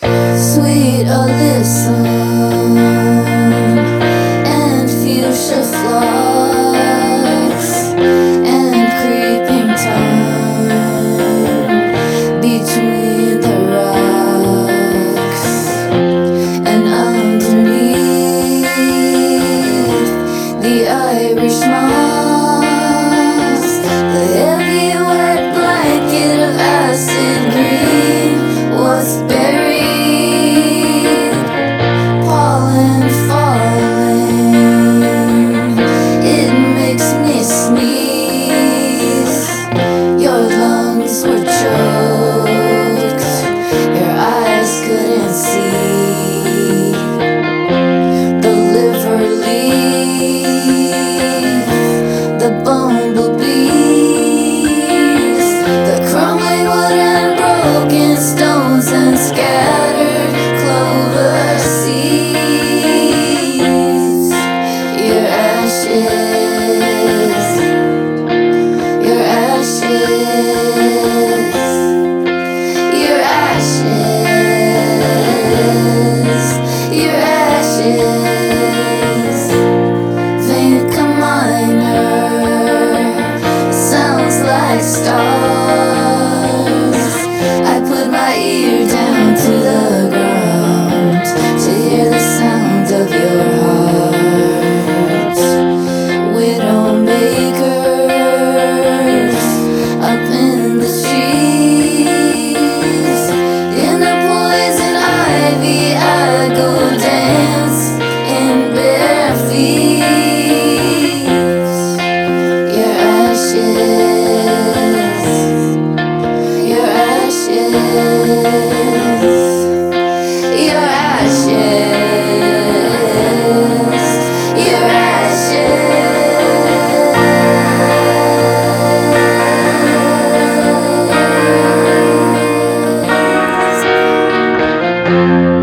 Sweet Alyssum and fuchsia flocks and creeping time between the rocks and underneath the Irish moss, the heavy wet blanket of acid green was buried. Stars. I put my ear down to the ground to hear the sound of your heart. Widowmakers up in the trees, in the poison ivy I go dance in bare feet. Your ashes. Your ashes.